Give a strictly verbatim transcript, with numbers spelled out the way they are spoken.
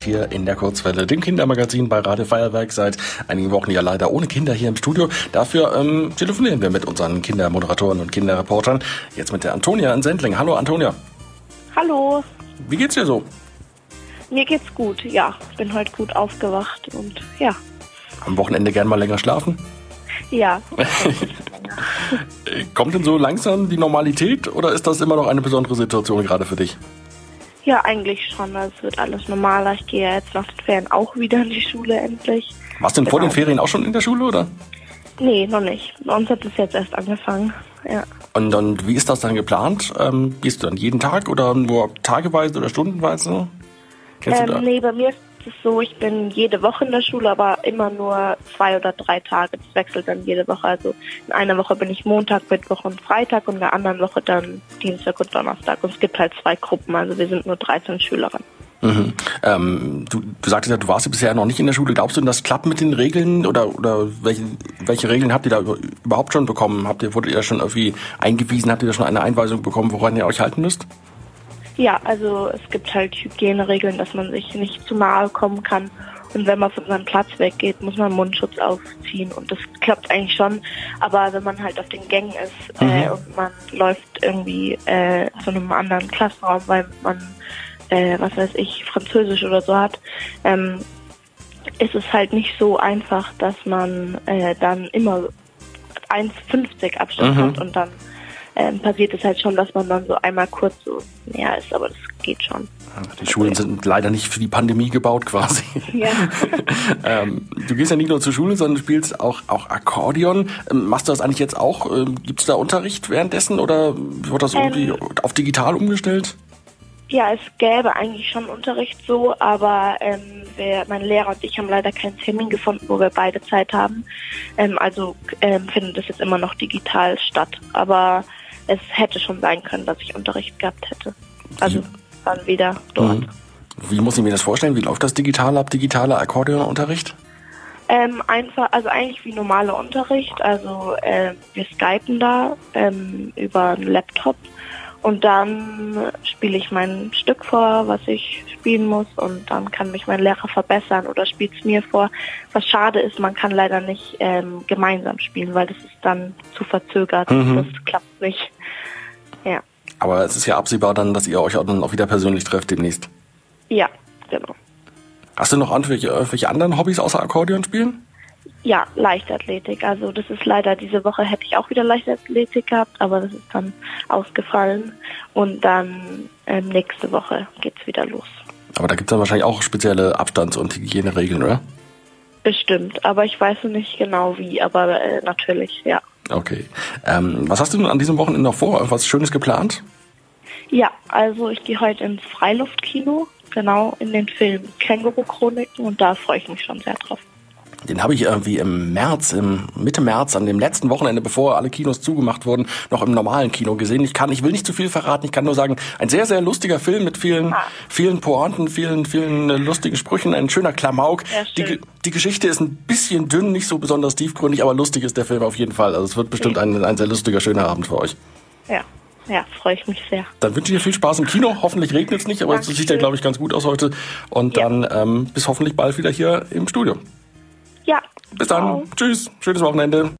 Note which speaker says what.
Speaker 1: hier in der Kurzwelle, dem Kindermagazin bei Radio Feuerwerk. Seit einigen Wochen ja leider ohne Kinder hier im Studio. Dafür ähm, telefonieren wir mit unseren Kindermoderatoren und Kinderreportern. Jetzt mit der Antonia in Sendling. Hallo Antonia.
Speaker 2: Hallo.
Speaker 1: Wie geht's dir so?
Speaker 2: Mir geht's gut, ja. Bin heute gut aufgewacht und ja.
Speaker 1: Am Wochenende gern mal länger schlafen?
Speaker 2: Ja.
Speaker 1: Kommt denn so langsam die Normalität oder ist das immer noch eine besondere Situation gerade für dich?
Speaker 2: Ja, eigentlich schon. Also es wird alles normaler. Ich gehe ja jetzt nach den Ferien auch wieder in die Schule endlich.
Speaker 1: Warst du denn
Speaker 2: genau.
Speaker 1: vor den Ferien auch schon in der Schule, oder?
Speaker 2: Nee, noch nicht. Bei uns hat es jetzt erst angefangen, ja.
Speaker 1: Und, und wie ist das dann geplant? Ähm, gehst du dann jeden Tag oder nur tageweise oder stundenweise? Kennst
Speaker 2: Ähm,
Speaker 1: du da?
Speaker 2: nee, bei mir ist es so, ich bin jede Woche in der Schule, aber immer nur zwei oder drei Tage. Das wechselt dann jede Woche. Also in einer Woche bin ich Montag, Mittwoch und Freitag und in der anderen Woche dann Dienstag und Donnerstag. Und es gibt halt zwei Gruppen, also wir sind nur dreizehn Schülerinnen.
Speaker 1: Mhm. Ähm, du, du sagtest ja, du warst ja bisher noch nicht in der Schule. Glaubst du denn, das klappt mit den Regeln? Oder, oder welche, welche Regeln habt ihr da überhaupt schon bekommen? Habt ihr, wurdet ihr schon irgendwie eingewiesen? Habt ihr da schon eine Einweisung bekommen, woran ihr euch halten müsst?
Speaker 2: Ja, also es gibt halt Hygieneregeln, dass man sich nicht zu nahe kommen kann. Und wenn man von seinem Platz weggeht, muss man Mundschutz aufziehen. Und das klappt eigentlich schon. Aber wenn man halt auf den Gängen ist
Speaker 1: Mhm.
Speaker 2: äh, und man läuft irgendwie äh, zu einem anderen Klassenraum, weil man, äh, was weiß ich, Französisch oder so hat, ähm, ist es halt nicht so einfach, dass man äh, dann immer eins Komma fünfzig Abstand
Speaker 1: Mhm.
Speaker 2: hat und dann Ähm, passiert es halt schon, dass man dann so einmal kurz so näher ist, aber das geht schon.
Speaker 1: Die Schulen sind leider nicht für die Pandemie gebaut quasi.
Speaker 2: Ja.
Speaker 1: ähm, du gehst ja nicht nur zur Schule, sondern du spielst auch, auch Akkordeon. Ähm, machst du das eigentlich jetzt auch? Ähm, Gibt es da Unterricht währenddessen oder wird das irgendwie
Speaker 2: Ähm,
Speaker 1: auf digital umgestellt?
Speaker 2: Ja, es gäbe eigentlich schon Unterricht so, aber ähm, wir, mein Lehrer und ich haben leider keinen Termin gefunden, wo wir beide Zeit haben. Ähm, also ähm, findet es jetzt immer noch digital statt. Aber es hätte schon sein können, dass ich Unterricht gehabt hätte. Also dann wieder dort.
Speaker 1: Mhm. Wie muss ich mir das vorstellen? Wie läuft das digital ab, digitaler Akkordeonunterricht?
Speaker 2: Ähm, einfach, also eigentlich wie normaler Unterricht. Also äh, wir skypen da ähm, über einen Laptop und dann spiele ich mein Stück vor, was ich spielen muss und dann kann mich mein Lehrer verbessern oder spielt es mir vor. Was schade ist, man kann leider nicht ähm, gemeinsam spielen, weil das ist dann zu verzögert.
Speaker 1: Mhm.
Speaker 2: Das klappt nicht. Ja.
Speaker 1: Aber es ist ja absehbar dann, dass ihr euch auch dann auch wieder persönlich trefft demnächst.
Speaker 2: Ja, genau.
Speaker 1: Hast du noch irgendwelche, irgendwelche anderen Hobbys außer Akkordeon spielen?
Speaker 2: Ja, Leichtathletik. Also das ist leider, diese Woche hätte ich auch wieder Leichtathletik gehabt, aber das ist dann ausgefallen. Und dann ähm, nächste Woche geht's wieder los.
Speaker 1: Aber da gibt es dann wahrscheinlich auch spezielle Abstands- und Hygieneregeln, oder?
Speaker 2: Bestimmt, aber ich weiß noch nicht genau wie, aber äh, natürlich, ja.
Speaker 1: Okay. Ähm, was hast du denn an diesem Wochenende noch vor? Irgendwas Schönes geplant?
Speaker 2: Ja, also ich gehe heute ins Freiluftkino, genau in den Film Känguru-Chroniken und da freue ich mich schon sehr drauf.
Speaker 1: Den habe ich irgendwie im März, im Mitte März, an dem letzten Wochenende, bevor alle Kinos zugemacht wurden, noch im normalen Kino gesehen. Ich kann, ich will nicht zu viel verraten, ich kann nur sagen, ein sehr, sehr lustiger Film mit vielen,
Speaker 2: Ah.
Speaker 1: vielen Pointen, vielen, vielen äh, lustigen Sprüchen, ein schöner Klamauk.
Speaker 2: Sehr
Speaker 1: Die,
Speaker 2: schön.
Speaker 1: die Geschichte ist ein bisschen dünn, nicht so besonders tiefgründig, aber lustig ist der Film auf jeden Fall. Also es wird bestimmt ein, ein sehr lustiger, schöner Abend für euch.
Speaker 2: Ja, ja, freue ich mich sehr.
Speaker 1: Dann wünsche ich dir viel Spaß im Kino. Hoffentlich regnet es nicht, aber es
Speaker 2: Dankeschön.
Speaker 1: sieht ja, glaube ich, ganz gut aus heute. Und
Speaker 2: Ja.
Speaker 1: dann ähm, bis hoffentlich bald wieder hier im Studio.
Speaker 2: Ja.
Speaker 1: Bis dann.
Speaker 2: Ciao.
Speaker 1: Tschüss. Schönes Wochenende.